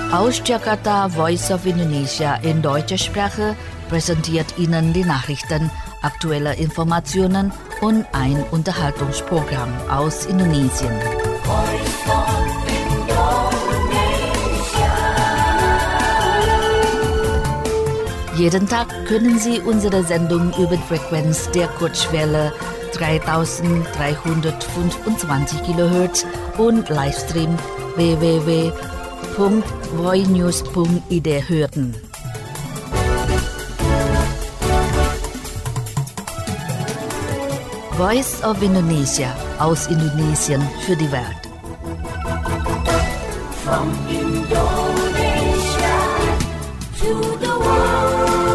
Aus Jakarta, Voice of Indonesia in deutscher Sprache präsentiert Ihnen die Nachrichten, aktuelle Informationen und ein Unterhaltungsprogramm aus Indonesien. Jeden Tag können Sie unsere Sendung über die Frequenz der Kurzwelle 3325 kHz und Livestream www.voinews.id hören. Voice of Indonesia aus Indonesien für die Welt. From Indonesia to the world.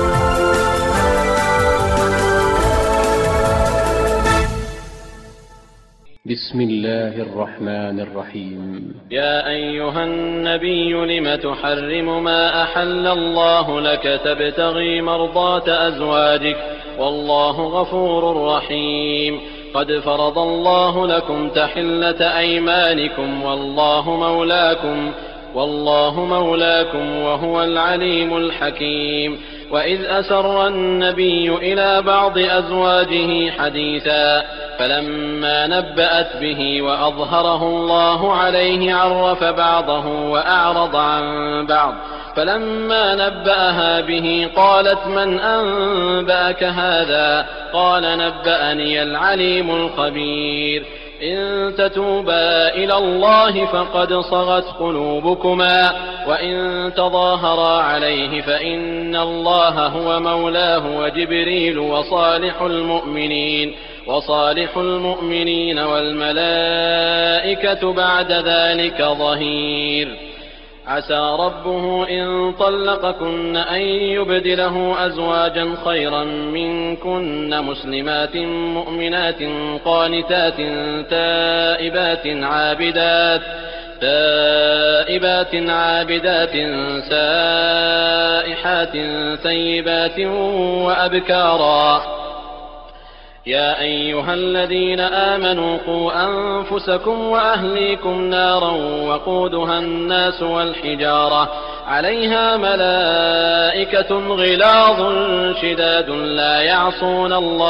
بسم الله الرحمن الرحيم يا أيها النبي لم تحرم ما أحل الله لك تبتغي مرضات أزواجك والله غفور رحيم قد فرض الله لكم تحلة أيمانكم والله مولاكم وهو العليم الحكيم وإذ أسر النبي إلى بعض أزواجه حديثا فلما نبأت به وأظهره الله عليه عرف بعضه وأعرض عن بعض فلما نبأها به قالت من أنبأك هذا قال نبأني العليم الخبير إن تتوبا إلى الله فقد صغت قلوبكما وإن تظاهرا عليه فإن الله هو مولاه وجبريل وصالح المؤمنين والملائكة بعد ذلك ظهير عسى ربه إن طلقكن أن يبدله أزواجا خيرا منكن مسلمات مؤمنات قانتات تائبات عابدات سائحات ثيبات وأبكارا يا أيها الذين آمنوا قوا أنفسكم وأهليكم نارا وقودها الناس والحجارة عليها ملائكة غلاظ شداد لا يعصون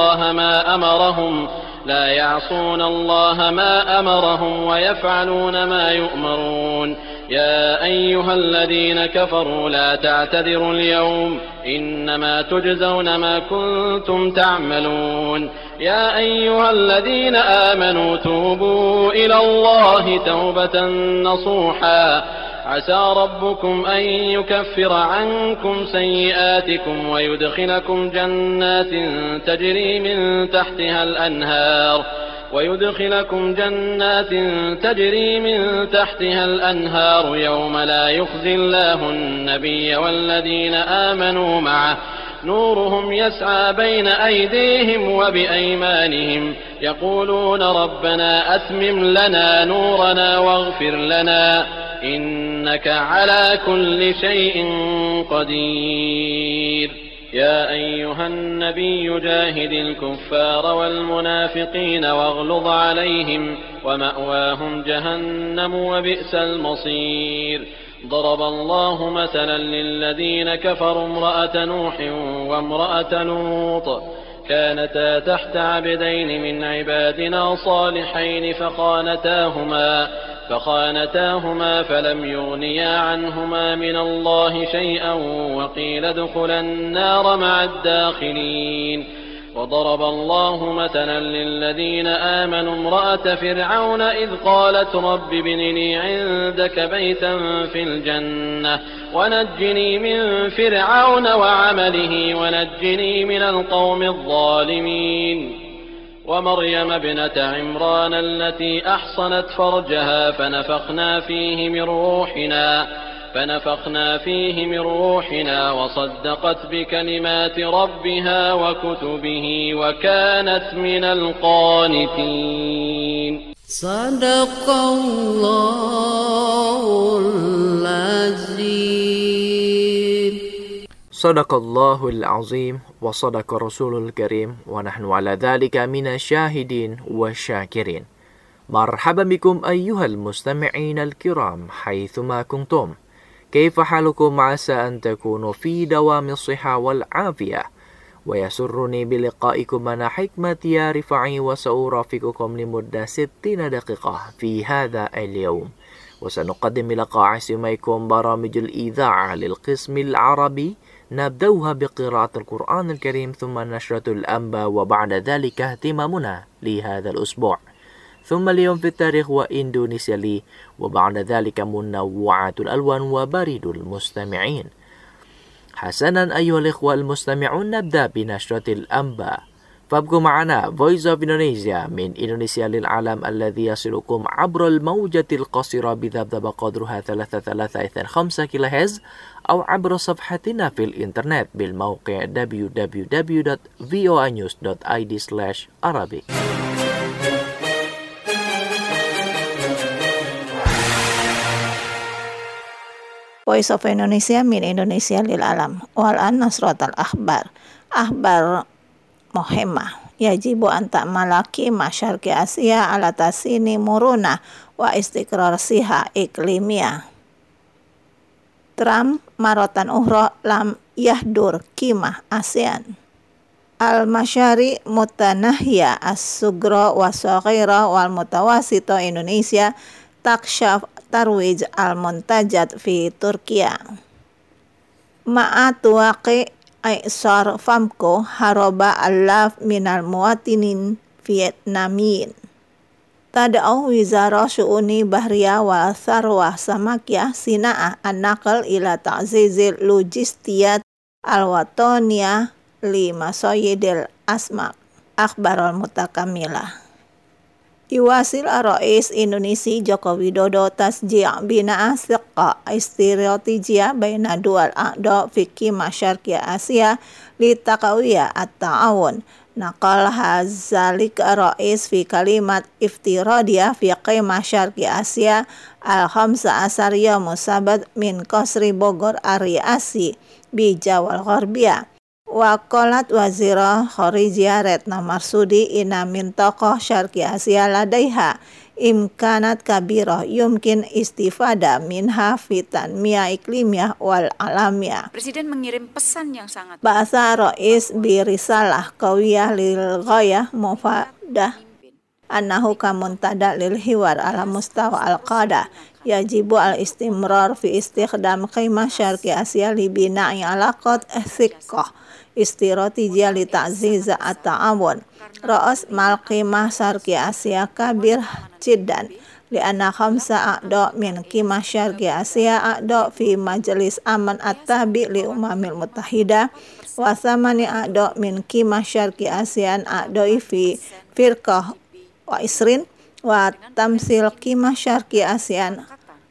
الله ما أمرهم ويفعلون ما يؤمرون يا أيها الذين كفروا لا تعتذروا اليوم إنما تجزون ما كنتم تعملون يا أيها الذين آمنوا توبوا إلى الله توبة نصوحا عسى ربكم أن يكفر عنكم سيئاتكم ويدخلكم جنات تجري من تحتها الأنهار يوم لا يخزي الله النبي والذين آمنوا معه نورهم يسعى بين أيديهم وبأيمانهم يقولون ربنا أتمم لنا نورنا واغفر لنا إنك على كل شيء قدير يا أيها النبي جاهد الكفار والمنافقين واغلظ عليهم ومأواهم جهنم وبئس المصير ضرب الله مثلا للذين كفروا امرأة نوح وامرأة لوط كانتا تحت عبدين من عبادنا صالحين فخانتاهما فلم يغنيا عنهما من الله شيئا وقيل ادخلا النار مع الداخلين وضرب الله مثلا للذين آمنوا امرأة فرعون إذ قالت رب ابن لي عندك بيتا في الجنة ونجني من فرعون وعمله ونجني من القوم الظالمين ومريم ابنة عمران التي أحصنت فرجها فنفخنا فيه من روحنا وصدقت بكلمات ربها وكتبه وكانت من القانتين صدق الله العظيم صدق الله العظيم وصدق رسول الكريم ونحن على ذلك من الشاهدين والشاكرين. مرحبا بكم أيها المستمعين الكرام حيثما كنتم. كيف حالكم؟ عسى أن تكونوا في دوام الصحة والعافية، ويسرني بلقائكم أنا حكمة يا رفعي، وسأرافقكم لمدة 60 دقيقة في هذا اليوم، وسنقدم لقاء سمعكم برامج الإذاعة للقسم العربي، نبدأها بقراءة القرآن الكريم ثم نشرة الأنباء، وبعد ذلك اهتمامنا لهذا الأسبوع، ثم اليوم في التاريخ وإندونيسيا لي، وبعد ذلك منوعات الألوان وبريد المستمعين. حسنا أيها الإخوة المستمعون، نبدأ بنشرة الأنباء، فابقوا معنا Voice of Indonesia من إندونيسيا للعالم الذي يصلكم عبر الموجة القصيرة بذبذب قدرها 335 كيلوهرتز، أو عبر صفحتنا في الإنترنت بالموقع www.voanews.id/Arabic. Voice of Indonesia min Indonesia lil alam. Wal-an nasratul akhbar. Akhbar muhimmah. Yajibu an ta'malaki masyarqi Asia ala tasini muruna wa istiqrar siha iklimiyah. Trump marotan uhra lam yahdur kimah ASEAN. Al-masyari mutanahya as-sugra wa saghira wal mutawasito Indonesia taksyaf tarwij al-muntajat fi Turkiya. Ma'at waqi Aisar Famko haroba alaf minal muwatinin Vietnamin. Tada'u wizara syu'uni bahriya wa sarwah samakiyah sina'ah an-naql ila ta'zizil logistiyat al-watoniyah li masoyidil asmak. Akhbarul mutakamilah. Iwasil Rais Indonesia Joko Widodo tasji' bina siqa istiratijiyah baina dual a'da fikhi masyarqi Asia li taqawiyah at-ta'awun. Naqal hazalik Rais fi kalimat iftiradiyah fi qimah syarqi Asia al-15 yawm sabat min Qasri Bogor Ariasi bi Jawal Gharbiyah. Waqalat wazirah Kharijiyah Retno Marsudi ina min tokoh syarqi Asia ladaiha imkanat kabirah yumkin istifada minha fitan mia iklimiyah wal alamiyah. Presiden mengirim pesan yang sangat Bahasa Rais birisalah qawiyah lil ghayah mufadah annahu kamuntada lil hiwar ala mustawa al-qada yajibu al-istimrar fi istikhdam qimah syarqi Asia li bina'i alaqat thiqah istiratijiyah li ta'ziza at-ta'awun. Ra'as mal qimah syarqi Asia kabir jiddan li anna khamsa a'da min qimah syarqi Asia a'da fi majlis aman at-tabi li umamil mutahida wa thamani a'da min qimah syarqi ASEAN a'da fi firqah wa isrin wa tamsil qimah syarqi ASEAN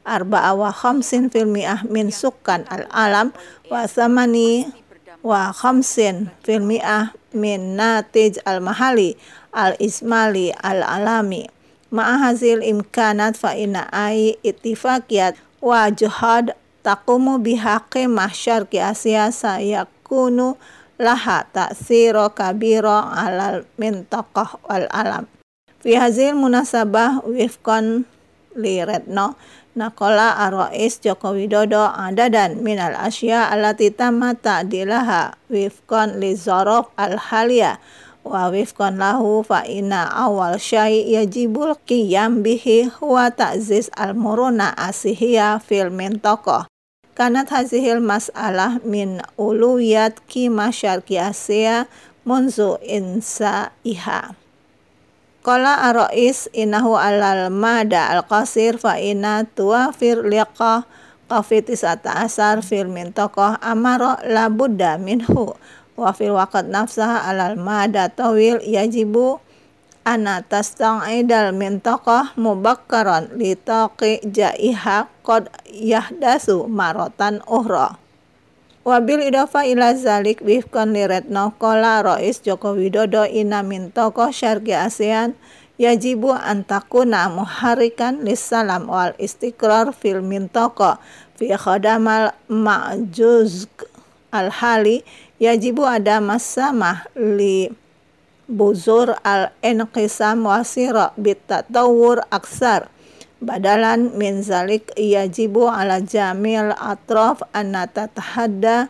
54% min sukan al-alam wa thamani wa 50% min natij al-mahali al-ismali al-alami. Ma'ahazil imkanat fa inna ai ittifaqiyat wa juhad taqumu biha qimah syarqi Asia sayakunu laha ta'siro kabiro alal mintaqah wal alam. Fi hazil munasabah wifqan li Retno naqala Rais Joko Widodo adadan minal asya allati tamma ta'dilaha wifqan li zaraf al-haliyah wa wifqan lahu fa inna awal syai yajibul qiyam bihi huwa ta'ziz al-muruna asihiyah fil mintaqah. Kanat hazihil mas'alah min uluyat qimah syarqi Asia munzu insaiha. Qala Rais innahu alal mada al-qasir fa inna tuwafir liqa qafit 19 fil mintaqah amara la budda minhu wa fil waqt nafsaha alal mada tawil yajibu ana tasta'idal mintaqah mubakkaran li taqi jaiha qad yahdasu maratan ukhra. Wabil idafa ila zalik wifqan li Retno qala Rais Joko Widodo inna min tokoh syarqi ASEAN yajibu an takuna muharikan lissalam wal istiqrar fil mintaqah fi khadamal ma'juz al-hali yajibu ada masamah li buzur al-inqisam wasira bitatawur aksar Badalan min zalik yajibu ala jamil atraf anna tatahadda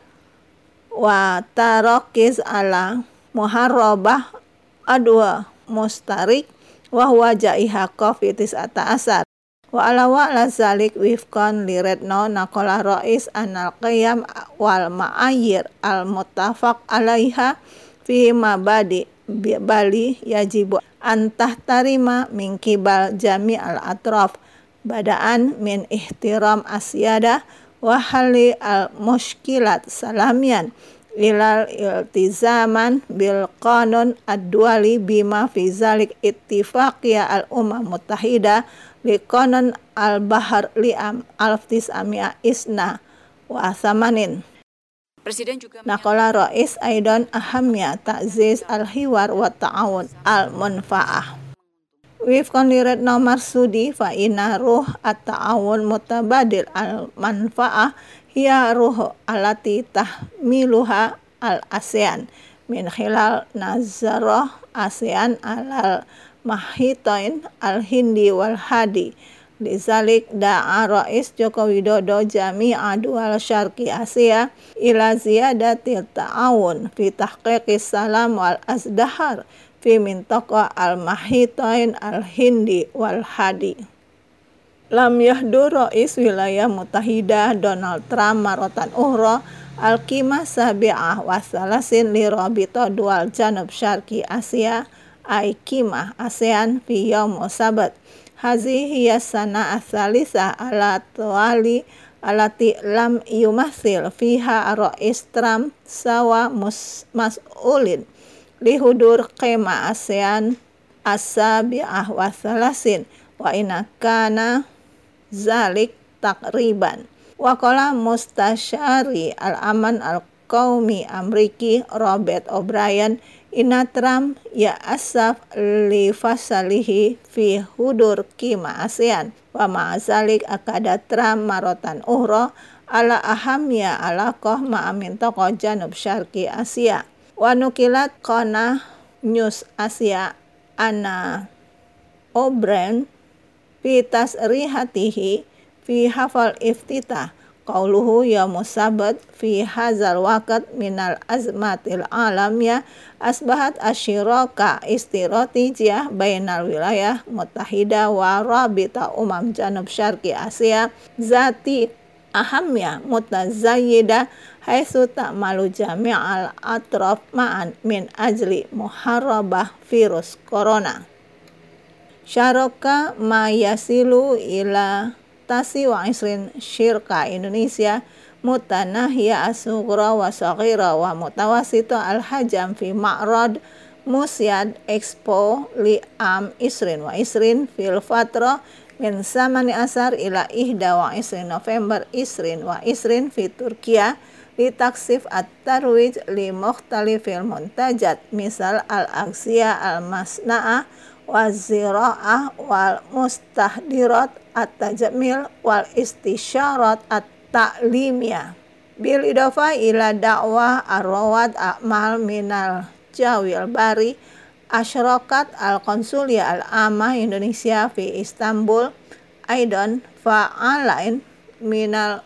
wa tarakiz ala muharrabah adwa mustarik wa huwa jaiha qafitis atasar wa ala zalik wifqan liredno naqala rais anal qiyam wal ma'ayir al muttafaq alaiha fi mabadi bali yajibu antah tarima min kibal jami al atraf badaan min ihtiram asyada wa hali al mushkilat salamian ilal iltizaman bil qanun ad-duali bima fi zalik ittifaqiyah al umam muttahida li qanun al bahar liam alftis amia isna wa samanin. Presiden juga Naqala Rais aidan ahamnya ta'ziz al-hiwar wa ta'awun al-munfa'ah. Wifqan liredno marsudi fa inna ruh at-ta'awun mutabadil al-manfa'ah hiya ruh alati tahmiluha al-ASEAN min khilal nazarah ASEAN alal mahitain al-hindi wal hadi. Lizalik da'a Rais Joko Widodo jami'a dual syarqi Asia ila ziyadatil ta'awun fi tahqiqis salam wal azdahar fi mintaqa al-mahitain al-hindi wal hadi. Lam yahdur Rais wilayah mutahidah Donald Trump marotan uhra al-qimah sabi'ah wa salasin li rabita dual janub syarqi Asia ay qimah ASEAN fi yaum sabat. Hazi hiya sana asalisa ala tuali alati lam yumathil fiha Rais Trump sawa mas'ulin lihudur qema ASEAN asabi'ah wa salasin wa inakana zalik takriban. Waqala mustasyari al-aman al-qaumi Amriki Robert O'Brien inna Trump ya asaf li fasalihi fi hudur qima ASEAN wa ma'azalik akada Trump marotan uhra ala ahamya alaqah ma'amin tokoh janub syarqi Asia wa nukilat qana news Asia ana O'Brien fi tasrihatihi fi hafal iftitah qauluhu ya musabat fi hazal waqt minal azmatil alamiyah asbahat asyiraka istiratijiyah bainal wilayah mutahida wa rabita umam janub syarqi Asia zati ahamnya mutazayyida haitsu ta'malu jami'al atraf ma'an min ajli muharrabah virus corona. Syaraka ma yasilu ila tasi wa isrin syirka Indonesia mutanahya asughra wa saghira wa mutawasita al-hajam fi ma'rad musyad expo li am isrin wa isrin fil fatra min samani asar ila ihda wa isrin November isrin wa isrin fi Turkiya li taksif at-tarwij li mukhtalifil muntajat misal al-agsiyah al-masna'ah wa zira'ah wal mustahdirat at-tajmil wal istisyarat at-ta'limiyah bil idafa ila dakwah ar-rawad a'mal minal jawil bari asyrakat al-konsuliyah al-amah Indonesia fi Istanbul aidan fa'alain minal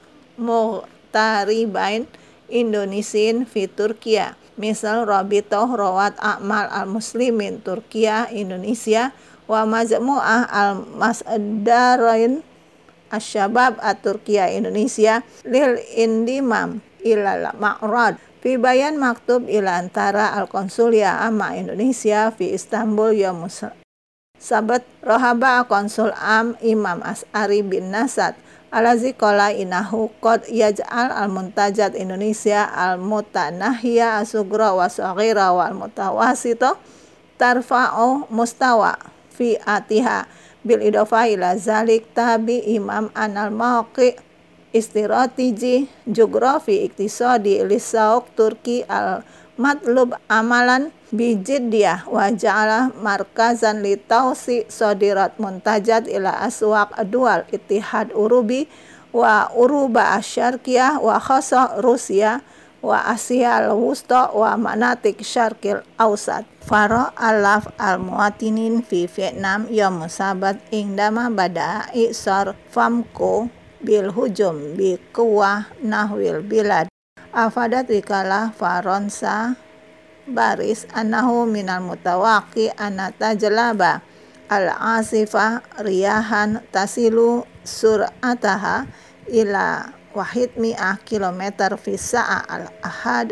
muqtaribain Indonesiin fi Turkiya misal Rabitoh Rawat A'mal al-Muslimin Turkiya Indonesia wa Majmu'ah al-Masdarain Asy-Syabab at-Turkiya Indonesia lil indimam ilal ma'rad fi bayan maktub ila antara al-Konsuliyah Amma Indonesia fi Istanbul yaum Sabat rohaba konsul am Imam As'ari bin Nasad alazi qala inahu qad yaj'al al-muntajat Indonesia al-mutanahiyah asughra wa saghira wal mutawasita tarfa'u mustawa fi atiha bil idafa ila zalik tabi Imam anal mawqi istiratiji geografi iktisadi lisauq Turki al-matlub amalan bijiddiyah wa ja'ala markazan li tausi sodirat muntajat ila aswaq dual ittihad urubi wa uruba asyarqiyah wa khasa Rusia wa Asia al-Wusta wa manatik syarqil ausat. Faro alaf al-muatinin fi Vietnam yom sabat indama bada isar famko bil hujum bi kuwah nahwil bilad. Afadat wikalah faronsa baris anahu minal mutawaki anata jelaba al-asifah riyahan tasilu sur'ataha ila wahid mi'ah kilometer fi sa'a al-ahad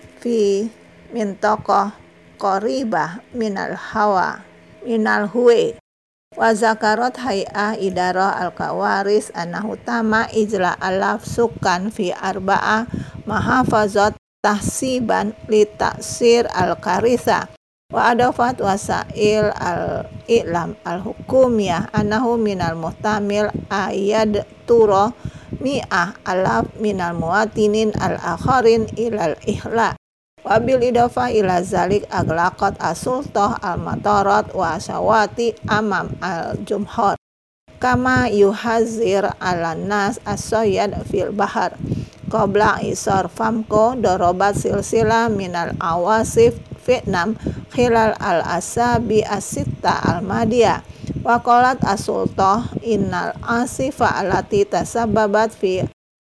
fi mintokoh qoribah minal hawa minal huwe. Wa zakarot hay'ah idarah al-kawaris anahu tama ijla alaf sukan fi arba'ah mahafazat tahsiban li taksir al-karisa. Wa adafat wasail al-i'lam al-hukumiyah anahu minal muhtamil ayad turo mi'ah alaf minal muwatinin al-akharin ilal ihla. Wa bil idafa ila zalik aglaqat as-sultah al-matarat wa syawati amam al-jumhur kama yuhazir ala nas as-soyad fil bahar qabla isar famko dorobat silsila minal awasif Vietnam khilal al-asabi as-sitta al-madiyah. Wa qalat as-sultah innal asifa alati tasababat fi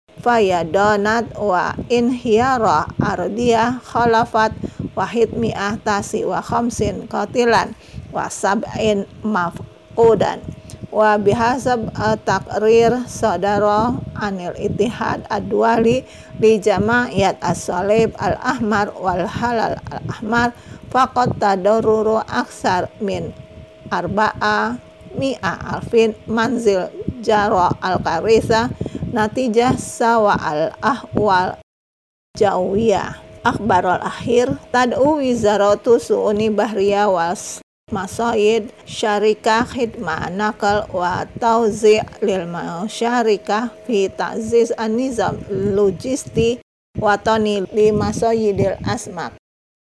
fayadonat wa inhiyara ardiyah khalafat wahid mi'ah tasi wa khamsin qatilan wa sab'in mafqudan. Wa bihasab takrir sadara anil ittihad ad-duwali li jama'iyat as-salib al-ahmar wal halal al-ahmar faqad tadarruru aksar min arba'a mi'a alfin manzil jara al-karisa natijah sawa al-ahwal jawiyah. Akhbar al-akhir tad'u wizaratu su'uni bahriya was masayid syarikah khidmah nakal wa tauzi' lil masyarikah fi ta'ziz an-nizam logisti watani li masayidil asmak.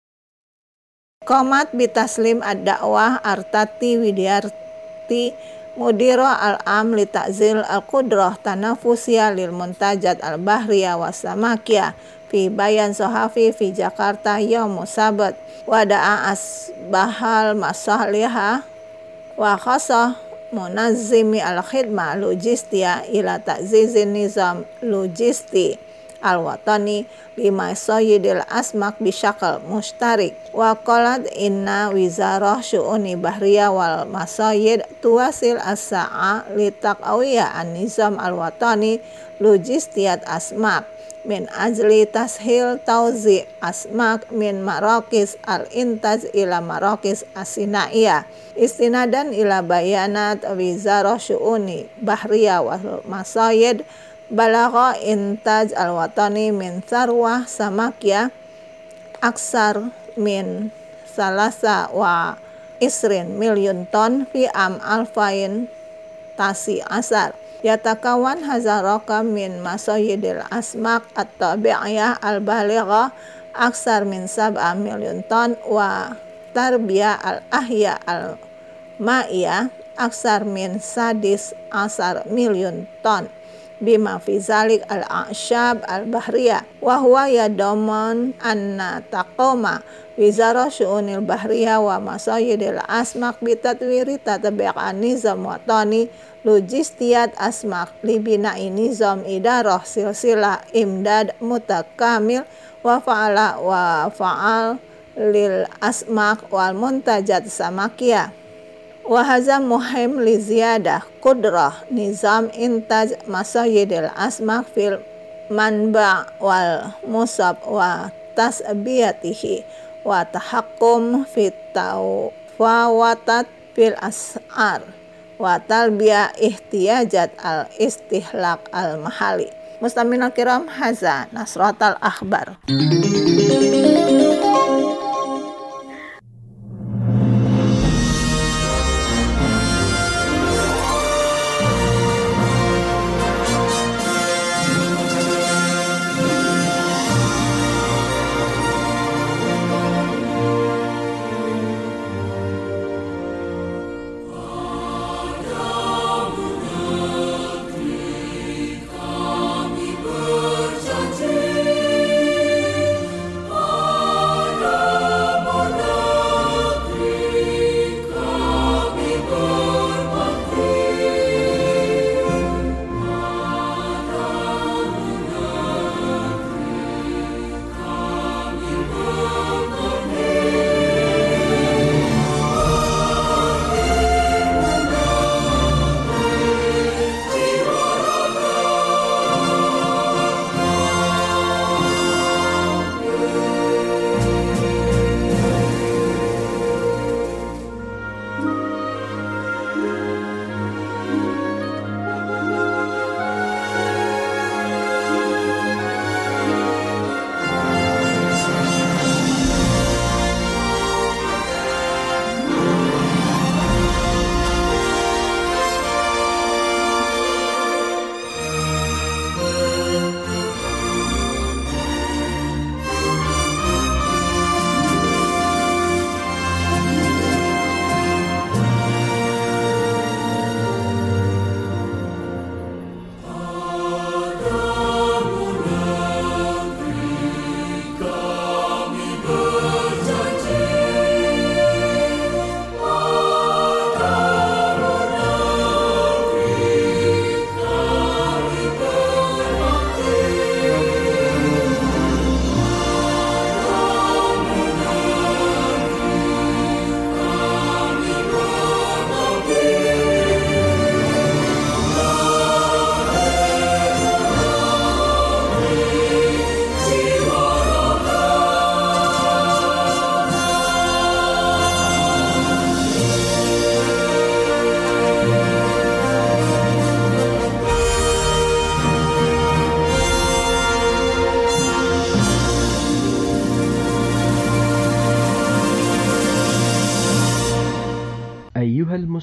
Qomat bitaslim ad-da'wah artati widyarti mudira al-am li ta'zil al-qudrah tanafusiyah lil muntajat al-bahriyah was-samakiyah fi bayan sohafi fi Jakarta yaum sabat wada'a asbahal masaliha wa khasah munazzimi al-khidmah logistia ila ta'zizin nizam logisti al-watani lima sayyidil asmak bisyakal mustarik. Wa qalat inna wizarah syu'uni bahriyah wal masayyid tuwasil as-sa'a li taqawiyah an-nizam al-watani logistiat asmak min ajli tashil tauzi asmak min marakis al-intaj ila marakis as-sinaiyah istinadan ila bayanat wizarah syu'uni bahriyah wal masayyid balagha intaj al-watani min sarwah samakiyah aksar min salasa wa isrin milyun ton fi am alfain tasi asar. Yatakawan hazaraka min masayidil asmak at-tabi'iyah al-baligha aksar min 7 milyun ton wa tarbiyah al-ahya al-ma'iyah aksar min sadis asar milyun ton bima fi zalik al-a'syab al-bahriyah wa huwa yadomon anna taqoma wizara syu'unil bahriyah wa masayidil asmak bitatwiri tatabi'an nizam watani logistiat asmak libina nizam idarah silsilah imdad mutakamil wa fa'al lil asmak wal muntajat samakiyah. Wa hadza muhim li ziyadah qudrah nizam intaj masayidil asmak fil manba wal musab wa tasbiyatihi wa tahakkum fit tawfawatat fil as'ar wa talbiyah ihtiyajat al istihlaq al mahali. Mustamina kiram hadza nasratal akhbar.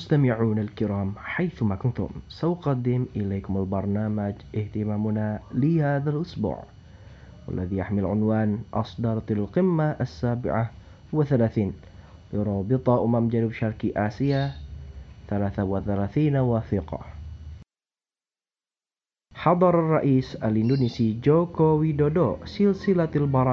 مستمعون الكرام حيثما كنتم سأقدم إليكم البرنامج اهتمامنا لهذا الأسبوع والذي يحمل عنوان أصدرت القمة 37 لرابطة جنوب شرق آسيا 33 وثيقة. حضر الرئيس الإندونيسي جوكو ويدودو سلسلة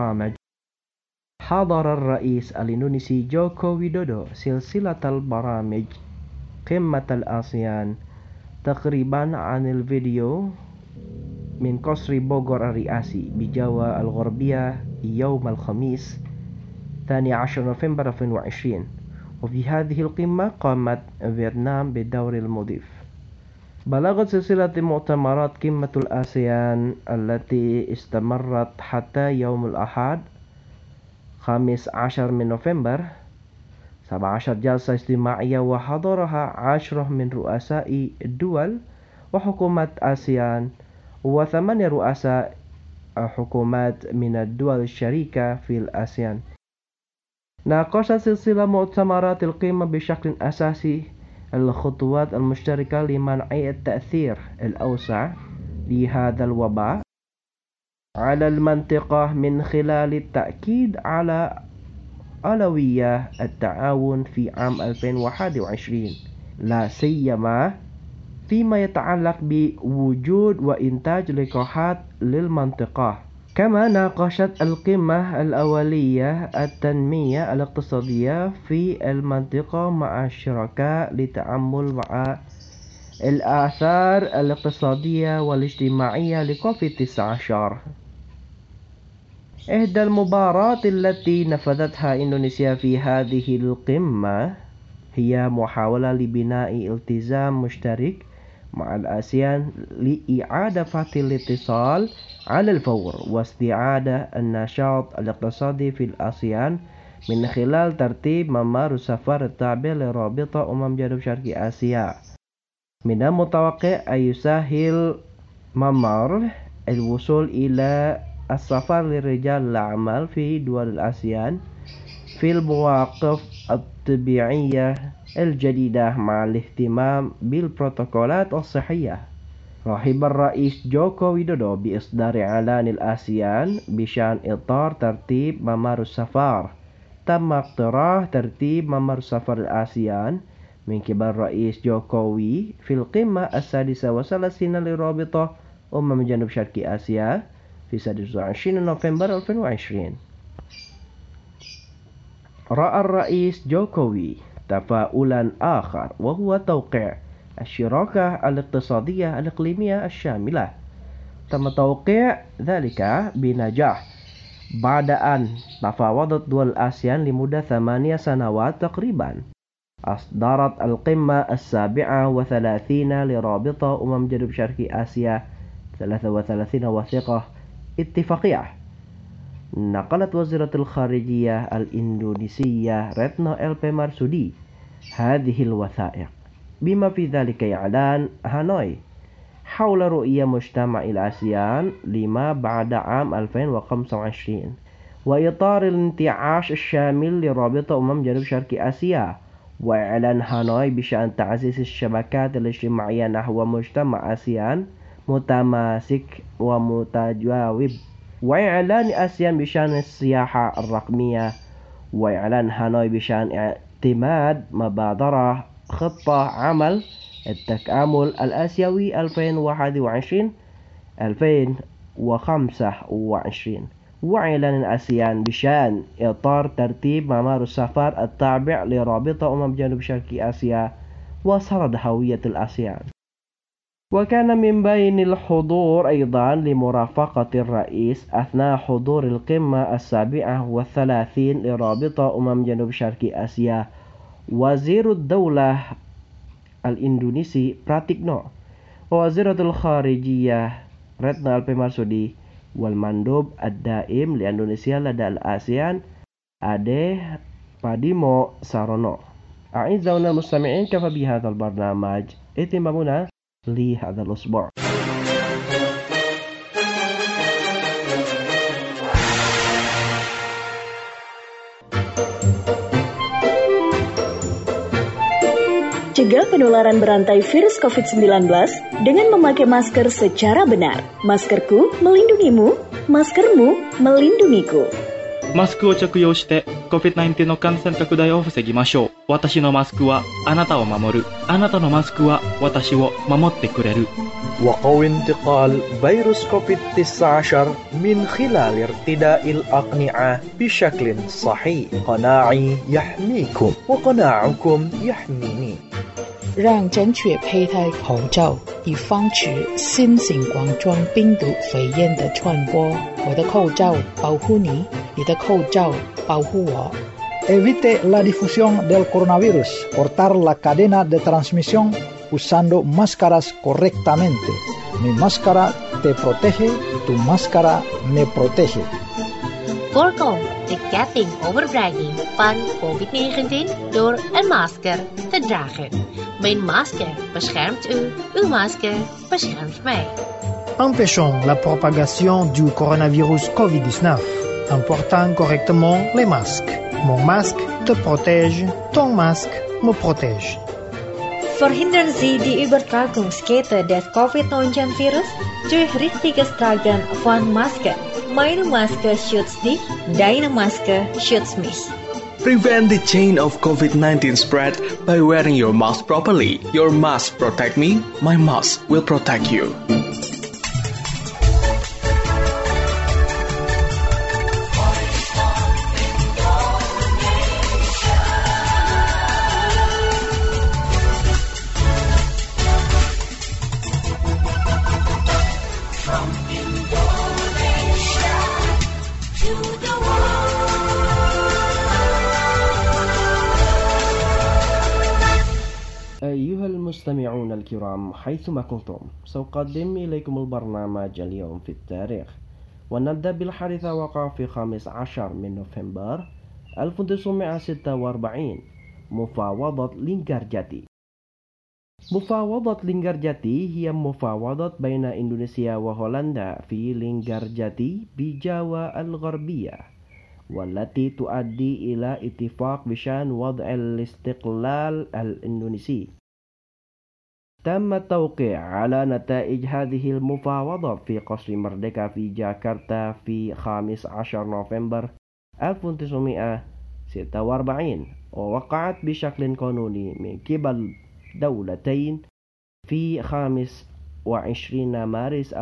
البرامج قمة الآسيان تقريبا عن الفيديو من قصر بوغور الرئاسي بجاوا الغربية يوم الخميس 12 نوفمبر 2020. وفي هذه القمة قامت فيتنام بدور المضيف. بلغت سلسلة مؤتمرات قمة الآسيان التي استمرت حتى يوم الأحد 15 من نوفمبر 17 جلسة اجتماعية وحضرها 10 من رؤساء الدول وحكومات آسيان و8 رؤساء حكومات من الدول الشريكة في الآسيان. ناقشت سلسلة مؤتمرات القمة بشكل أساسي الخطوات المشتركة لمنع التأثير الأوسع لهذا الوباء على المنطقة من خلال التأكيد على أولوية التعاون في عام 2021 لا سيما فيما يتعلق بوجود وإنتاج لقاحات للمنطقة. كما ناقشت القمة الأولية التنمية الاقتصادية في المنطقة مع الشركاء للتعامل مع الآثار الاقتصادية والاجتماعية لكوفيد-19. إحدى المبادرات التي نفذتها إندونيسيا في هذه القمة هي محاولة لبناء التزام مشترك مع الآسيان لإعادة فتح الاتصال على الفور واستعادة النشاط الاقتصادي في الآسيان من خلال ترتيب ممر السفر التابع لرابطة جنوب شرق آسيا. من المتوقع أن يسهل ممر الوصول إلى السفر لرجال الأعمال في دول الآسيان في المواقف الطبيعية الجديدة مع الاهتمام بالبروتوكولات الصحية. رحب الرئيس جوكو ويدودو بإصدار إعلان الآسيان بشأن إطار ترتيب ممر السفر. تم اقتراح ترتيب ممر سفر الآسيان من قبل الرئيس جوكوي في القمة 36 لرابطة جنوب شرق آسيا في 26 نوفمبر 2020. رأى الرئيس جوكوي تفاؤلا آخر وهو توقيع الشراكة الاقتصادية الإقليمية الشاملة. تم توقيع ذلك بنجاح بعد أن تفاوضت دول الآسيان لمدة 8 سنوات تقريبا. أصدرت القمة 37 لرابطة جنوب شرق آسيا 33 وثيقة اتفاقية. نقلت وزيرة الخارجية الإندونيسية رتنو LP Marsudi هذه الوثائق بما في ذلك إعلان هانوي حول رؤية مجتمع الآسيان لما بعد عام 2025 وإطار الانتعاش الشامل لرابطة جنوب شرق آسيا، وإعلان هانوي بشأن تعزيز الشبكات الاجتماعية نحو مجتمع آسيان متماسك ومتجاوب، وإعلان آسيان بشأن السياحة الرقمية، وإعلان هانوي بشأن اعتماد مبادرة خطة عمل التكامل الآسيوي 2021-2025، وإعلان آسيان بشأن إطار ترتيب ممر السفر التابع لرابطة جنوب شرق آسيا وسرد هوية الآسيان. وكان من بين الحضور أيضا لمرافقة الرئيس أثناء حضور القمة 37 لرابطة جنوب شرق آسيا وزير الدولة الإندونيسي Pratikno، ووزيرة الخارجية رتنو LP Marsudi، والمندوب الدائم لإندونيسيا لدى الآسيان Ade Padimo Sarono. أعزائنا المستمعين، كفى بهذا البرنامج اهتمامنا لهذا الأسبوع. Cegah penularan berantai virus COVID-19 dengan memakai masker secara benar. Maskerku melindungimu, maskermu melindungiku. マスクを着用して COVID-19 の感染拡大を防ぎましょう。私のマスクはあなたを守る。あなたのマスクは私を守ってくれる。 وقو انتقال فيروس كوفيد-19 من خلال ارتداء الأقنعة بشكل صحيح. قناعي يحميكم وقناعكم يحميني. 让正确佩戴口罩，以防止新型冠状病毒肺炎的传播。我的口罩保护你，你的口罩保护我。 Evite la difusión del coronavirus. Cortar la cadena de transmisión usando máscaras correctamente. Mi máscara te protege, tu máscara me protege. Voorkom de ketting overbrenging van COVID-19 door een masker te dragen. Mijn masker beschermt u, uw masker beschermt mij. Empêchons la propagation du coronavirus COVID-19 en portant correctement les masques. Mon masque te protège, ton masque me protège. Verhindern Sie die Übertragungskette des COVID-19-Virus durch richtiges Tragen von Masken. Meine Maske schützt dich, deine Maske schützt mich. Prevent the chain of COVID-19 spread by wearing your mask properly. Your mask protect me, my mask will protect you. أيها المستمعون الكرام حيثما كنتم سأقدم إليكم البرنامج اليوم في التاريخ ونبدأ بالحادثة وقع في 15 من نوفمبر 1946 مفاوضة لينغارجاتي. مفاوضة لينغارجاتي هي مفاوضات بين إندونيسيا وهولندا في لينغارجاتي بجاوا الغربية والتي تؤدي إلى اتفاق بشأن وضع الاستقلال الإندونيسي. تم التوقيع على نتائج هذه المفاوضات في قصر مردكا في جاكرتا في 15 نوفمبر 1946 ووقعت بشكل قانوني من قبل دولتين في 25 مارس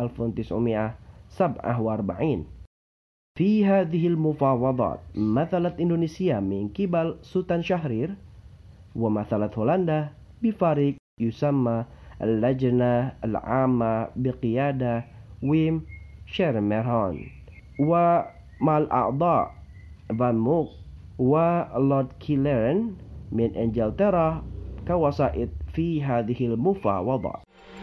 1947. في هذه المفاوضات مثلت إندونيسيا من قبل سلطان شهرير ومثلت هولندا بفريق يسمى اللجنة العامة بقيادة ويم شيرمرهان ومع الأعضاء فان موك ولورد كيلرن من إنجلترا كوسائط في هذه المفاوضات.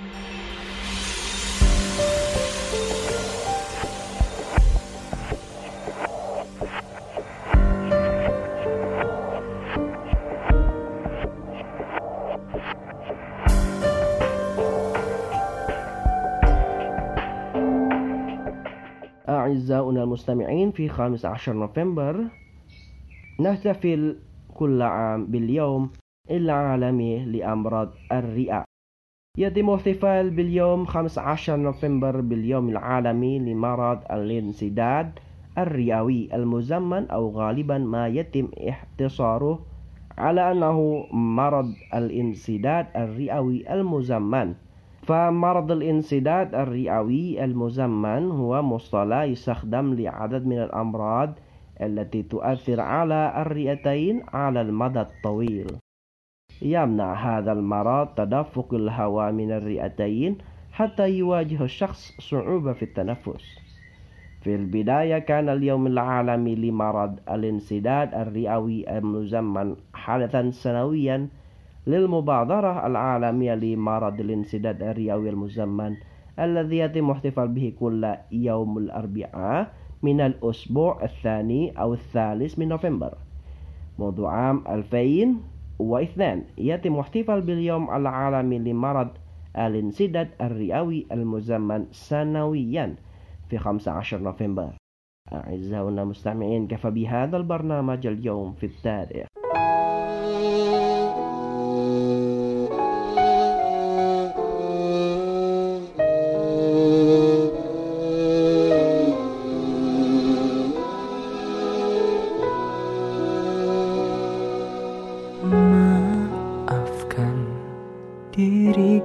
أعزائنا المستمعين، في 15 نوفمبر نحتفل كل عام باليوم العالمي لأمراض الرئة. يتم احتفال باليوم 15 نوفمبر باليوم العالمي لمرض الانسداد الرئوي المزمن، أو غالبا ما يتم اختصاره على أنه مرض الانسداد الرئوي المزمن. فمرض الانسداد الرئوي المزمن هو مصطلح يستخدم لعدد من الأمراض التي تؤثر على الرئتين على المدى الطويل. يمنع هذا المرض تدفق الهواء من الرئتين حتى يواجه الشخص صعوبة في التنفس. في البداية كان اليوم العالمي لمرض الانسداد الرئوي المزمن حدثا سنويا للمبادرة العالمية لمرض الانسداد الرئوي المزمن الذي يتم احتفال به كل يوم الأربعاء من الأسبوع الثاني أو الثالث من نوفمبر. منذ عام 2002 يتم احتفال باليوم العالمي لمرض الانسداد الرئوي المزمن سنويا في 15 نوفمبر. أعزائنا المستمعين، كفى بهذا البرنامج اليوم في التاريخ.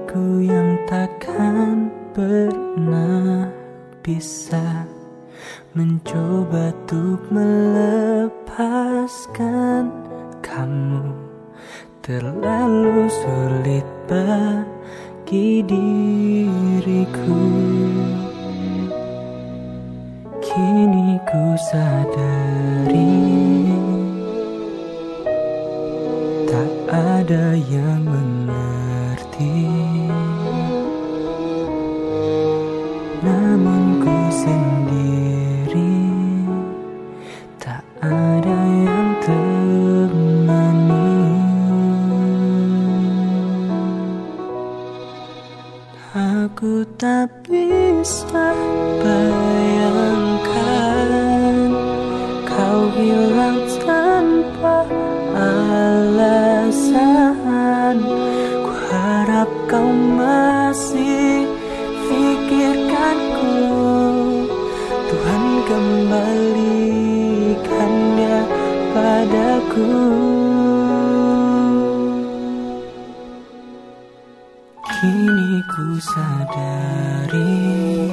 diriku yang takkan pernah bisa mencoba untuk melepaskan kamu. Terlalu sulit bagi diriku. Kini ku sadari tak ada yang mengerti, namun ku sendiri tak ada yang temani. Aku tak bisa bayangkan kau hilang tanpa alasan. Ku harap kau masih pikirkanku. Tuhan kembalikan dia padaku. Kini ku sadari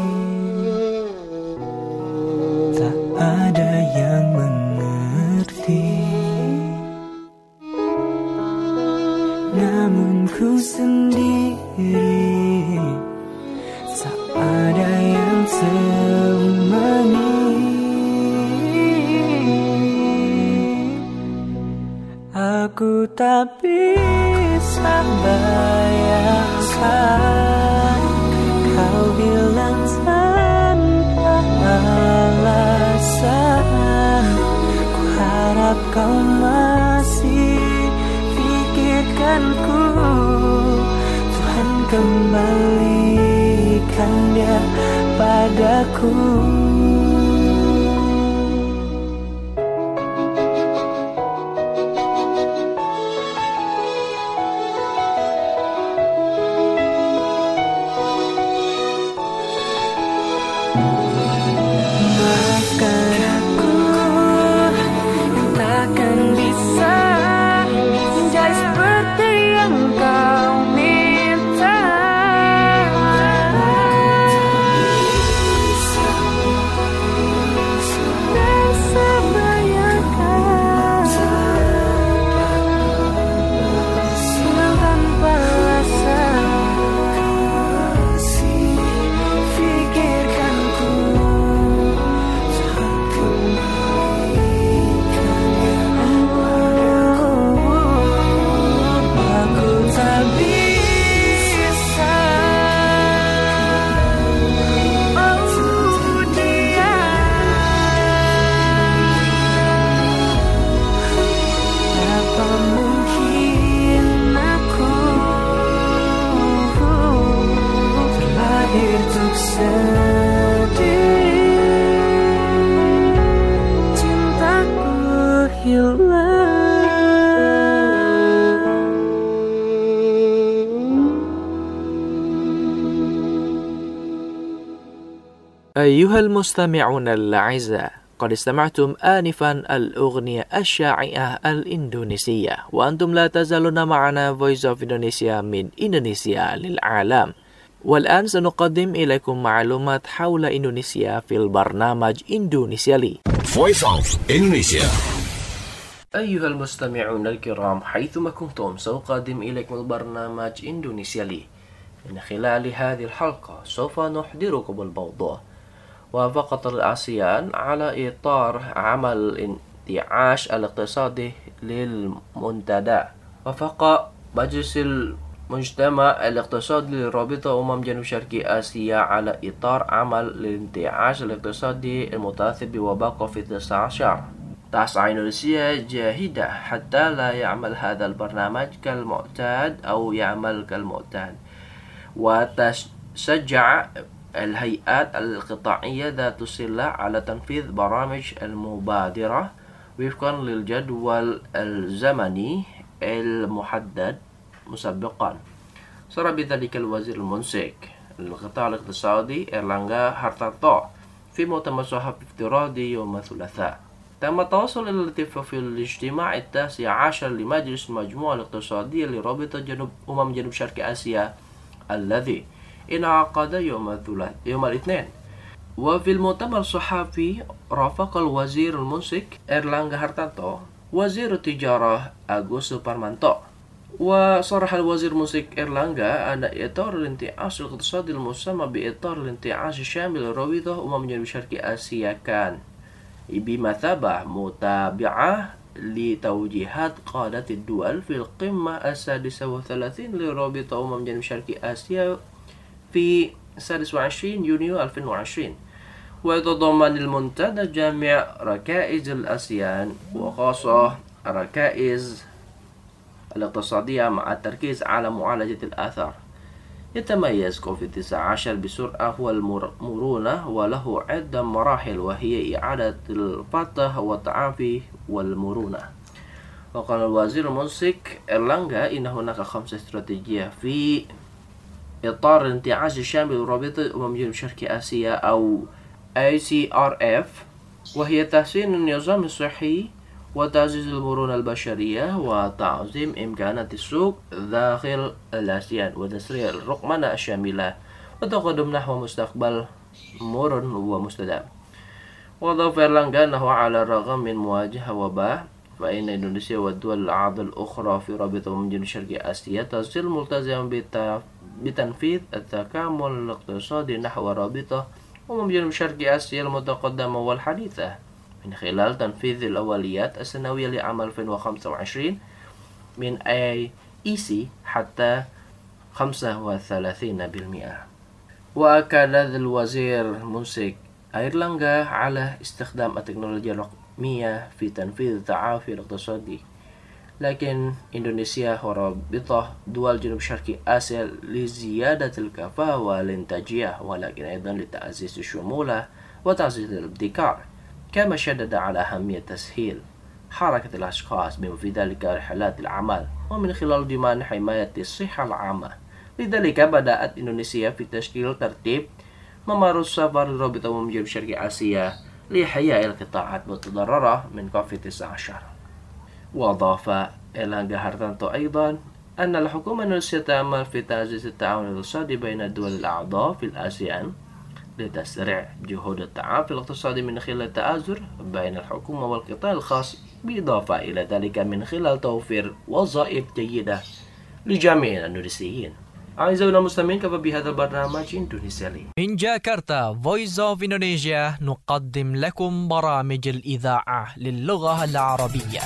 tak ada yang mengerti, namun ku sendiri tak ada yang temani. Aku tak bisa bayangkan kau hilang tanpa alasan. Ku harap kau masih pikirkanku. Tuhan kembalikan dia padaku. أيها المستمعون الأعزاء، قد استمعتم آنفا الأغنية الشائعة الإندونيسية، وأنتم لا تزالون معنا Voice of Indonesia من إندونيسيا للعالم. والآن سنقدم إليكم معلومات حول إندونيسيا في البرنامج إندونيسيا لي. Voice of Indonesia. أيها المستمعون الكرام، حيثما كنتم سأقدم إليكم البرنامج إندونيسيا لي. من خلال هذه الحلقة سوف نحضركم الموضوع وافقت الآسيان على إطار عمل الانتعاش الاقتصادي للمنتدى. وافق مجلس المجتمع الاقتصادي لرابطة جنوب شرقي آسيا على إطار عمل الانتعاش الاقتصادي المتأثر بوباء كوفيد-19. تسعى إندونيسيا جاهدة حتى لا يعمل هذا البرنامج كالمعتاد أو يعمل كالمعتاد، وتشجع الهيئات القطاعية ذات الصلة على تنفيذ برامج المبادرة وفقا للجدول الزمني المحدد مسبقا. صرح بذلك الوزير المنسق للقطاع الاقتصادي إيرلانغا هارتارتو في مؤتمر صحفي افتراضي يوم الثلاثاء. تم التوصل إلى الاتفاق في الاجتماع 19 لمجلس المجموعة الاقتصادية لرابطة جنوب شرق آسيا الذي انعقد يوم الاثنين. وفي المؤتمر الصحفي رافق الوزير المنسك إرلانغا هارتانتو وزير التجارة أغوست سوبرمانتو. وصرح الوزير المنسك إرلانغا أن إطار الانتعاش الاقتصادي المسمى بإطار الانتعاش الشامل الرويضة جنوب شرق آسيا كان بمثابة متابعة لتوجيهات قادة الدول في القمة 36 لرابطة جنوب شرق آسيا في 26 يونيو 2020. ويتضمن المنتدى جميع ركائز الآسيان وخاصة ركائز الاقتصادية مع التركيز على معالجة الآثار. يتميز كوفيد-19 بسرعة والمرونة وله عدة مراحل وهي إعادة الفتح والتعافي والمرونة. وقال الوزير المنسك إرلانغا إن هناك 5 استراتيجية في إطار الانتعاش الشامل لرابطة جنوب شرق آسيا أو ACRF، وهي تحسين النظام الصحي وتعزيز المرونة البشرية وتعظيم إمكانات السوق داخل الآسيان وتسريع الرقمنة الشاملة وتقدم نحو مستقبل مرن ومستدام. وأضاف إرلانغا أنه على الرغم من مواجهة وباء فإن إندونيسيا والدول الأعضاء الأخرى في رابطة جنوب شرق آسيا تظل ملتزمة بتنفيذ التكامل الاقتصادي نحو رابطة جنوب شرق آسيا المتقدمة والحديثة من خلال تنفيذ الأولويات السنوية لعام 2025 من AEC حتى 35%. وأكد الوزير منسك إرلانغا على استخدام التكنولوجيا الرقمية في تنفيذ التعافي الاقتصادي، لكن إندونيسيا ورابطة دول جنوب شرق آسيا لزيادة الكفاءة والإنتاجية، ولكن أيضا لتعزيز الشمولة وتعزيز الابتكار، كما شدد على أهمية تسهيل حركة الأشخاص بما في ذلك رحلات العمل ومن خلال ضمان حماية الصحة العامة. لذلك بدأت إندونيسيا في تشكيل ترتيب ممر السفر لرابطة جنوب شرق آسيا لإحياء القطاعات المتضررة من كوفيد-19. وأضاف إرلانغا هارتانتو أيضا أن الحكومة الإندونيسية تعمل في تعزيز التعاون الاقتصادي بين الدول الأعضاء في الآسيان لتسريع جهود التعافي الاقتصادي من خلال التآزر بين الحكومة والقطاع الخاص، بالإضافة إلى ذلك من خلال توفير وظائف جيدة لجميع الإندونيسيين. أعزائنا المستمعين، كفى بهذا البرنامج إندونيسيا لي. من جاكرتا Voice of Indonesia نقدم لكم برامج الإذاعة للغة العربية.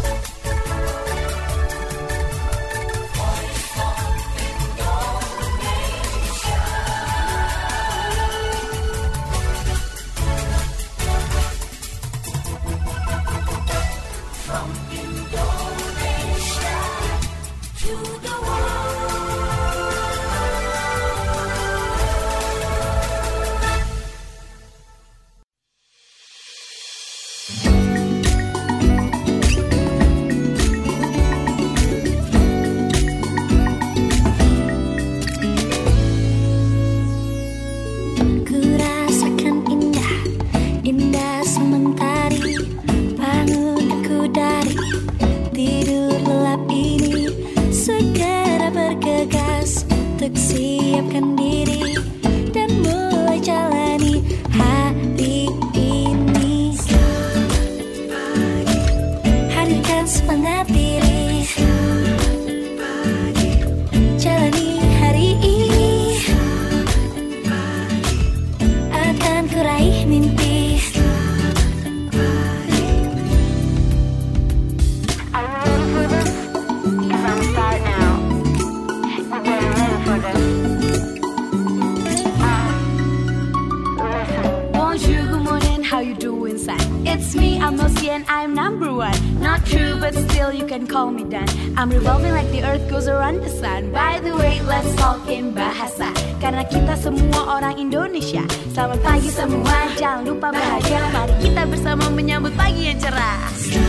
I'm revolving like the earth goes around the sun. By the way, let's talk in bahasa, karena kita semua orang Indonesia. Selamat pagi semua, jangan lupa bahagia. Mari kita bersama menyambut pagi yang cerah.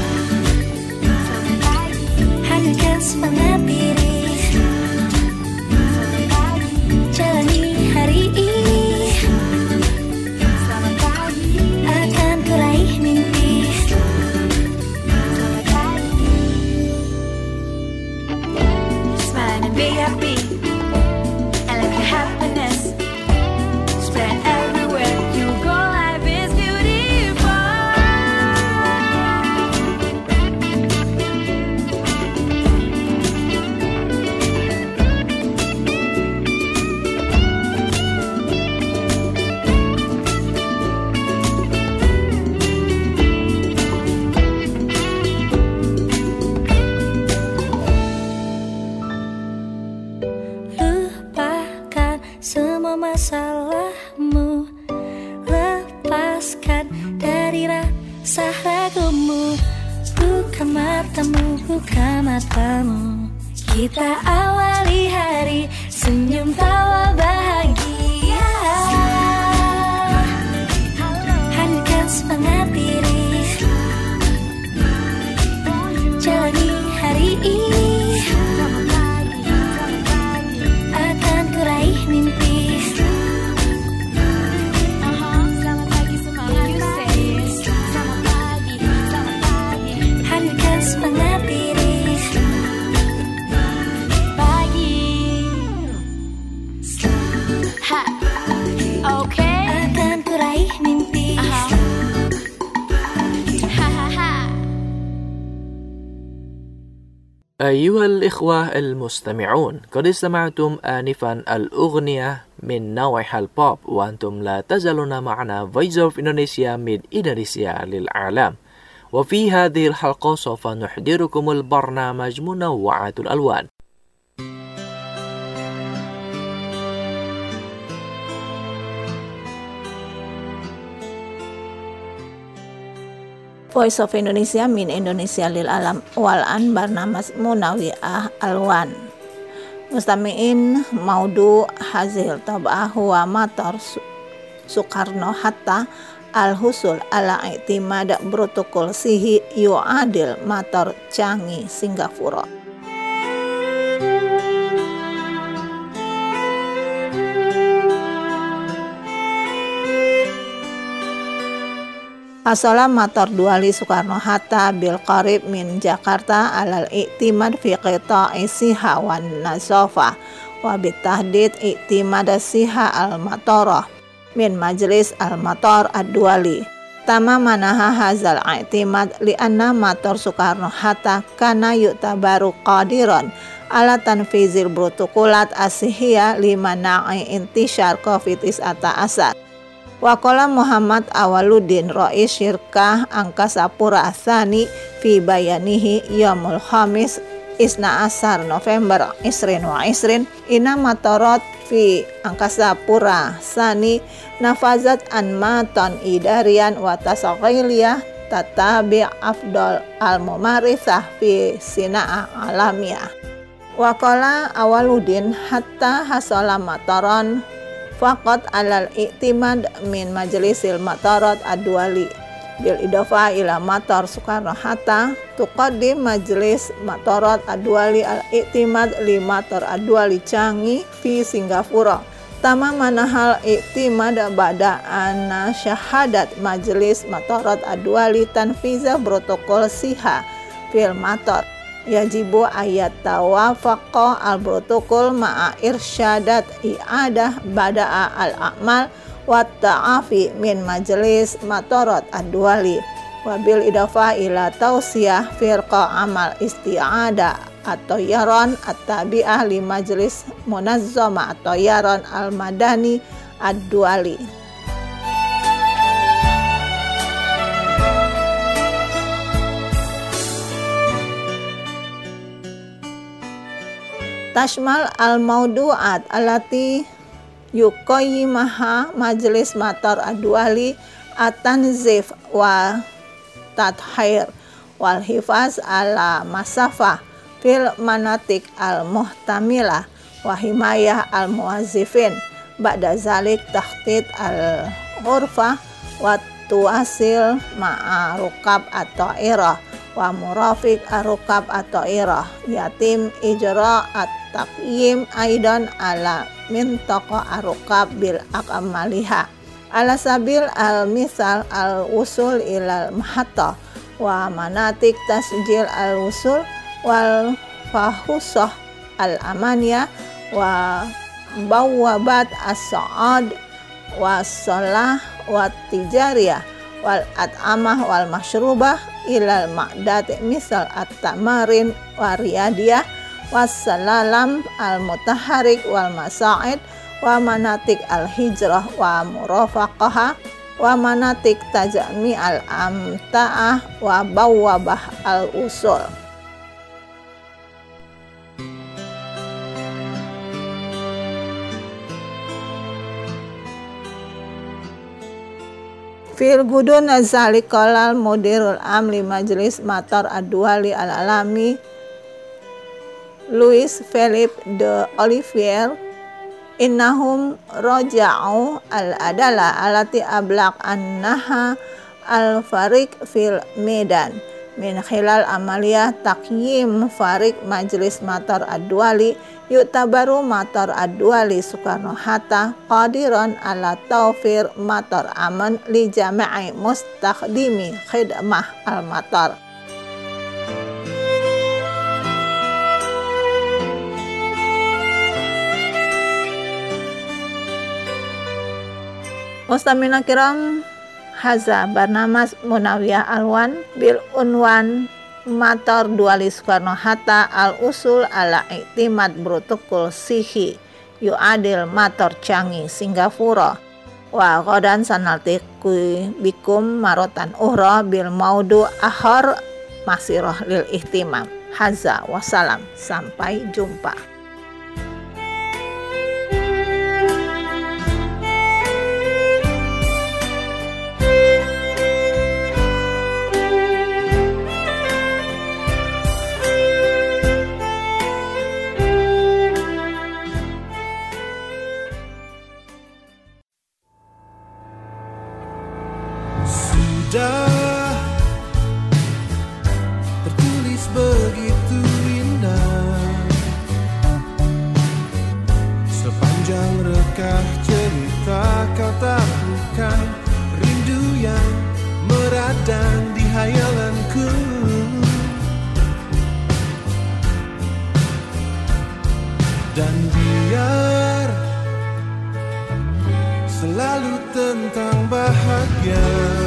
Hadirkan semangat diri, jalani hari ini. Selamat pagi, akan kuraih mimpi. Be happy and semua masalahmu, lepaskan dari rasa ragumu. Buka matamu, buka matamu. Kita awali hari, senyum tawa bahagia. Hadirkan semangat diri, jalani hari ini. Akan kuraih mimpi. Selamat pagi semangat guys. Selamat pagi, selamat pagi. Hadirkan semangat diri. Pagi. Ha. Oke. Akan kuraih mimpi. أيها الإخوة المستمعون، قد استمعتم آنفا الأغنية من نوعها البوب، وأنتم لا تزالون معنا Voice of Indonesia من إندونيسيا للعالم. وفي هذه الحلقة سوف نحضركم البرنامج منوعات الألوان. Voice of Indonesia min Indonesia lil alam wal an barnamas munawi'ah alwan. Mustami'in maudu hazil tab'ah huwa matar Soekarno Hatta al-husul ala i'timad protokol sihi yu'adil matar Changi Singapura. Asala matar duali Soekarno Hatta bil qarib min Jakarta alal i'timad fi qita'i siha wan nasofa wa bitahdid i'timad siha al-matarah min majlis al-matar ad-duali. Tama manaha hazal i'timad li anna matar Soekarno Hatta kana yu'tabaru qadiran ala tanfizil protokolat asihiyah limana'i intishar COVID-19. Waqala Muhammad Awaluddin Rais Syirkah Angkasa Pura Tsani fi bayanihi yaumul khamis isna asar November 2020 ina matarat fi Angkasa Pura Tsani nafazat an matan idarian wa tasaghiliyah tatabi afdal al-mumarisah fi sina'ah alamiyah. Waqala Awaluddin hatta hasala mataran faqat alal i'timad min majlisil matarat ad-duali bil idafa ila matar Soekarno Hatta tuqaddim majlis matarat ad-duali al-i'timad li matar ad-duali Changi fi Singapura. Tama manahal i'timad ba'da anna syahadat majlis matarat ad-duali tanfiza protokol siha fil matar. Yajibu ayat tawafaqqa al-protokol ma'a irsyadat i'adah bada'a al-a'mal wa ta'afi min majlis matarat ad-duali wa bil idafa ila tausiyah firqa amal isti'adah atau yaron at-tabi'ah li majlis munazzama atau yaron al-madani ad-duali. Tashmal al-maudu'at alati yuqayyimaha majlis matar ad-duali at-tanzif wa tathhir wal hifaz ala masafah fil manatik al-muhtamilah wa himayah al-muwazzifin ba'da zalik takhtid al-ghurfah wa tuasil ma'a rukab at-ta'irah wa murafiq ar-rukab at-ta'irah yatim ijra at-taqyim aidan ala mintaqa ar-rukab bil akmaliha ala sabil al-misal al-usul ilal mahatta wa manatik tasjil al-usul wal fahusah al-amaniyah wa bawabat as-sa'ad wa salah wa tijariyah wal at'amah wal mashrubah ilal ma'dat misal at-tamarin wa riyadiyah wassalalam al-mutaharik wal masa'id wa manatik al-hijrah wa murafaqaha wa manatik tajami al-amta'ah wa bawabah al-usul. Fil gudun zalikal mudirul amli majlis matar ad-duali al-alami Louis Philippe de Olivier innahum roja'u al-adala alati ablaq annaha al-fariq fil medan min khilal amaliyah taqyim farik majlis matar ad-duali yu'tabaru matar ad-duali Soekarno-Hatta qadiran ala tawfir matar aman li jama'i mustakhdimi khidmah al-matar. Mustamina kiram, haza barnamas Munawiyah Alwan bil unwan matar duali Soekarno-Hatta al-usul ala iktimad protokol sihi yu'adil matar canggih Singapura wa godan sanaltiku bikum marotan uhra bil maudu ahar masirah lil ihtimam. Haza wassalam, sampai jumpa. Sudah tertulis begitu indah sepanjang rekah cerita kau taklukkan rindu yang meradang di hayalanku. Dan biar selalu tentang bahagia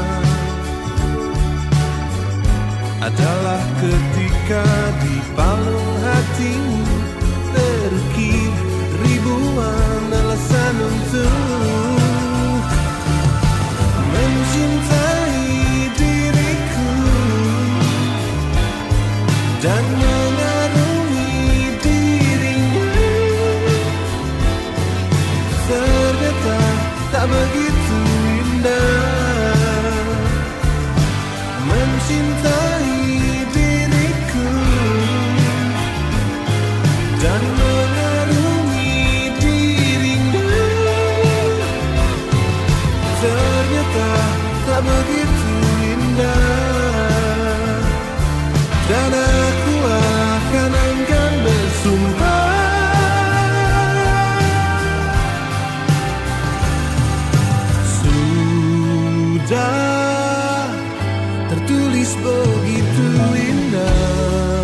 adalah ketika di palung hatimu terukir ribuan alasan untuk mencintai diriku dan mengarungi dirimu. Ternyata tak begitu indah mencintai diriku dan mengarungi dirimu. Ternyata tak begitu indah, dan aku akan enggan bersumpah sudah tertulis begitu indah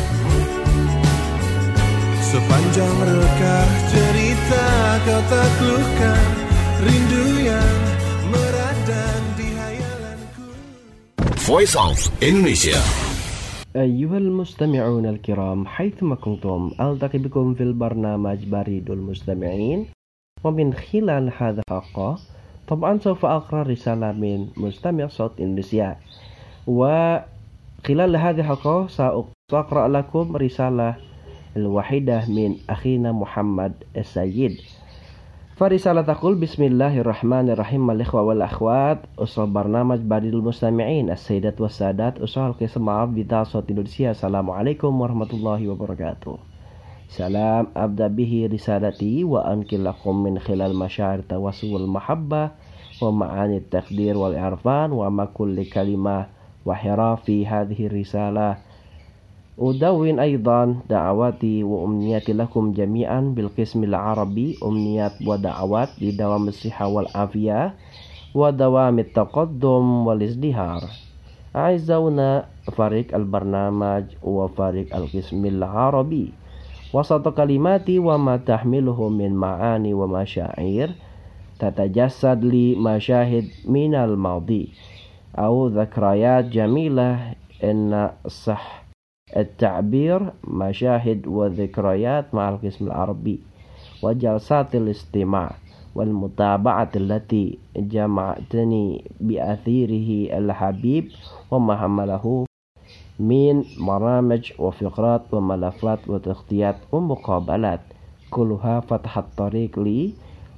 sepanjang rekah cerita kau taklukkan rindu yang meradang di hayalanku. Voice of Indonesia. أيها المستمعون الكرام حيثما كنتم ألتقي بكم في البرنامج بريد المستمعين ومن خلال هذا الحلقة طبعا سوف أقرأ رسالة من مستمع صوت إندونيسيا وخلال هذه الحلقة سأقرأ لكم رسالة الوحيدة من أخينا محمد السيد. فرسالة تقول بسم الله الرحمن الرحيم الإخوة والأخوات أسرة برنامج بريد المستمعين السيدات والسادات أسرة القسم العربي بتاع صوت إندونيسيا السلام عليكم ورحمة الله وبركاته. سلام أبدأ به رسالتي وأنقل لكم من خلال مشاعر التواصل والمحبة ومعاني التقدير والإعرفان ومع كل كلمة وحرف في هذه الرسالة. أدون أيضا دعواتي وأمنياتي لكم جميعا بالقسم العربي أمنيات ودعوات لدوام الصحة والعافية ودوام التقدم والازدهار. أعزونا فريق البرنامج وفريق القسم العربي وسط كلماتي وما تحمله من معاني ومشاعر تتجسد لي مشاهد من الماضي أو ذكريات جميلة إن صح التعبير مشاهد وذكريات مع القسم العربي وجلسات الاستماع والمتابعة التي جمعتني بأثيره الحبيب وما حمله من برامج وفقرات وملفات وتغطيات ومقابلات كلها فتحت الطريق لي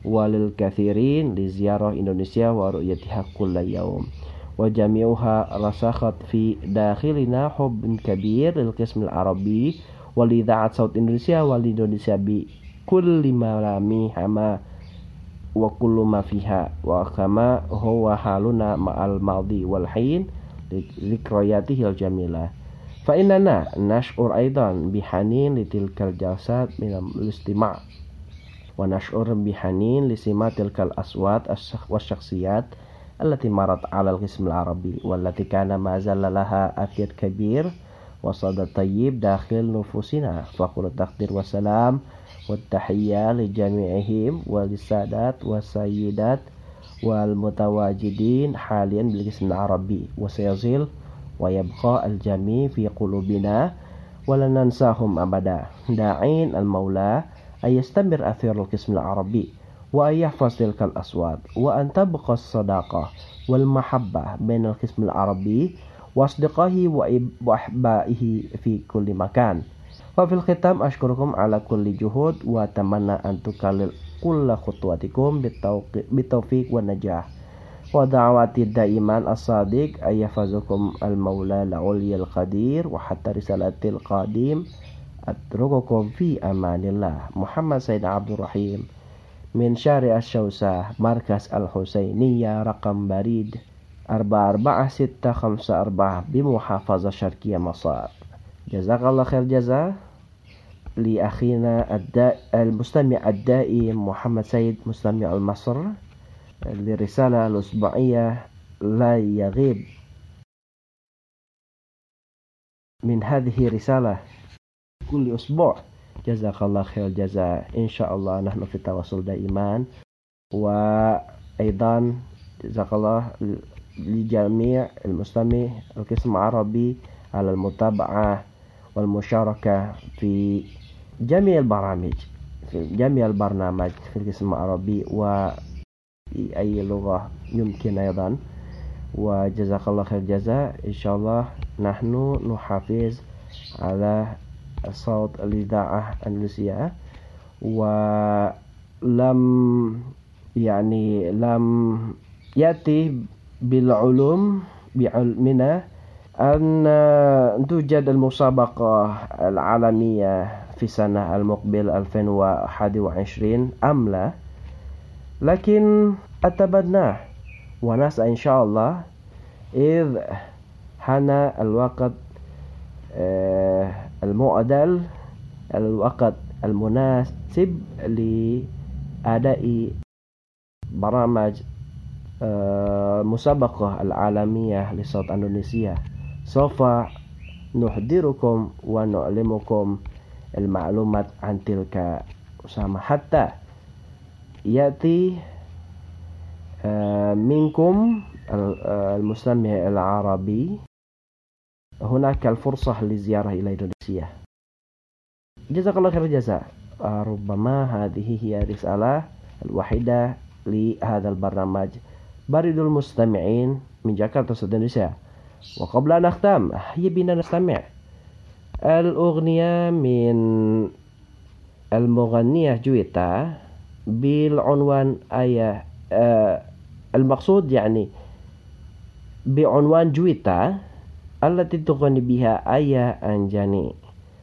وللكثيرين لزيارة إندونيسيا ورؤيتها كل يوم، وجميعها رسخت في داخلنا حب كبير للقسم العربي ولإذاعة صوت إندونيسيا والإندونيسيا بكل ملامحها وكل ما فيها، وكما هو حالنا مع الماضي والحين لذكرياته الجميلة، فإننا نشعر أيضا بحنين لتلك الجلسات من الاستماع، ونشعر بحنين لسماع تلك الأصوات والشخصيات التي مرت على القسم العربي، والتي كان ما زال لها أثر كبير وصدى طيب داخل نفوسنا. فكل التقدير والسلام والتحية لجميعهم وللسادات والسيدات والمتواجدين حاليا بالقسم العربي، وسيظل ويبقى الجميع في قلوبنا ولن ننساهم أبدا، داعين المولى أن يستمر أثر القسم العربي وأن يحفظ تلك الأصوات، وأن تبقى الصداقة والمحبة بين القسم العربي وأصدقائه وأحبائه في كل مكان. وفي الختام أشكركم على كل جهود، وأتمنى أن تكلل كل خطواتكم بالتوفيق والنجاح، ودعواتي دائما الصادق أن يحفظكم المولى العلي القدير. وحتى رسالتي القادم أترككم في أمان الله. محمد سيد عبد الرحيم من شارع الشوسة، مركز الحسينية، رقم بريد 44654 بمحافظة شرقية مصر. جزاك الله خير جزاء لأخينا المستمع الدائم محمد سيد مستمع مصر للرسالة الأسبوعية لا يغيب من هذه رسالة كل أسبوع. جزاك الله خير الجزاء. إن شاء الله نحن في التواصل دائما، وأيضا جزاك الله لجميع المستمع القسم العربي على المتابعة والمشاركة في جميع البرامج في القسم العربي وفي أي لغة يمكن أيضا. وجزاك الله خير الجزاء. إن شاء الله نحن نحافظ على صوت الإذاعة الإندونيسية، ولم يأتي بالعلوم بعلمنا أن توجد المسابقة العالمية في السنة المقبل 2021 أم لا، لكن أتمنى ونسأل إن شاء الله إذ حان الوقت المعدل، الوقت المناسب لأداء برامج مسابقة العالمية لصوت إندونيسيا، سوف نحضركم ونعلمكم المعلومات عن تلك المسابقة حتى يأتي منكم المستمع العربي هناك الفرصة للزيارة إلى إندونيسيا. جزاك الله خير الجزاء. ربما هذه هي الرسالة الوحيدة لهذا البرنامج بريد المستمعين من جاكرتا إندونيسيا. وقبل أن نختم هيا بنا نستمع الأغنية من المغنية جويتا بالعنوان المقصود بعنوان جويتا التي تغني بها آية أنجاني.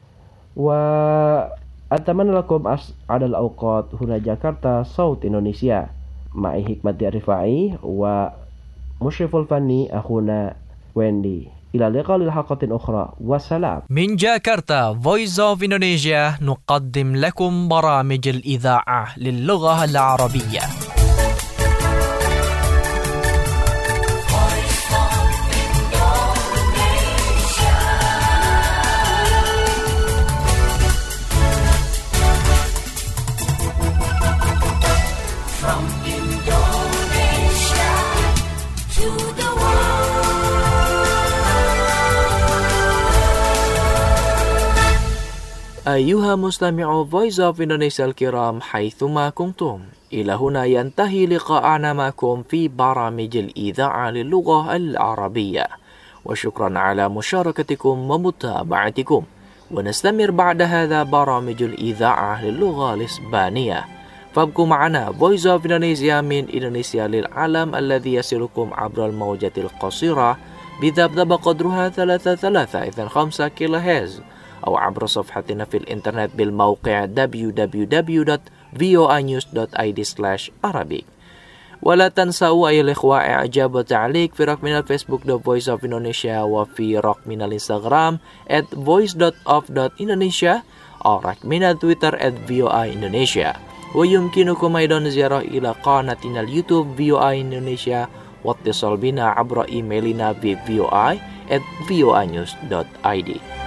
وأتمنى لكم أسعد الأوقات هنا جاكرتا صوت إندونيسيا معي حكمتي الرفاعي ومشرف الفني أخونا ويندي. إلى اللقاء للحلقة أخرى والسلام. من جاكرتا Voice of Indonesia نقدم لكم برامج الإذاعة للغة العربية. أيها مستمعو Voice of Indonesia الكرام حيثما كنتم، إلى هنا ينتهي لقاءنا معكم في برامج الإذاعة للغة العربية، وشكرا على مشاركتكم ومتابعتكم. ونستمر بعد هذا برامج الإذاعة للغة الإسبانية، فابقوا معنا Voice of Indonesia من إندونيسيا للعالم الذي يصلكم عبر الموجة القصيرة بذبذبة قدرها 3.5 كيلوهرتز أو عبر صفحتنا في الإنترنت بالموقع www.voanews.id/Arabic. ولا تنسوا أيها الإخوة إعجاب وتعليق في رقمنا الفيسبوك The Voice of Indonesia وفي رقمنا الإنستغرام @voice.of.indonesia أو رقمنا تويتر @VOI Indonesia. ويمكنكم أيضا زيارة إلى قناتنا اليوتيوب VOI Indonesia واتصال بنا عبر إيميلنا في voi@voanews.id.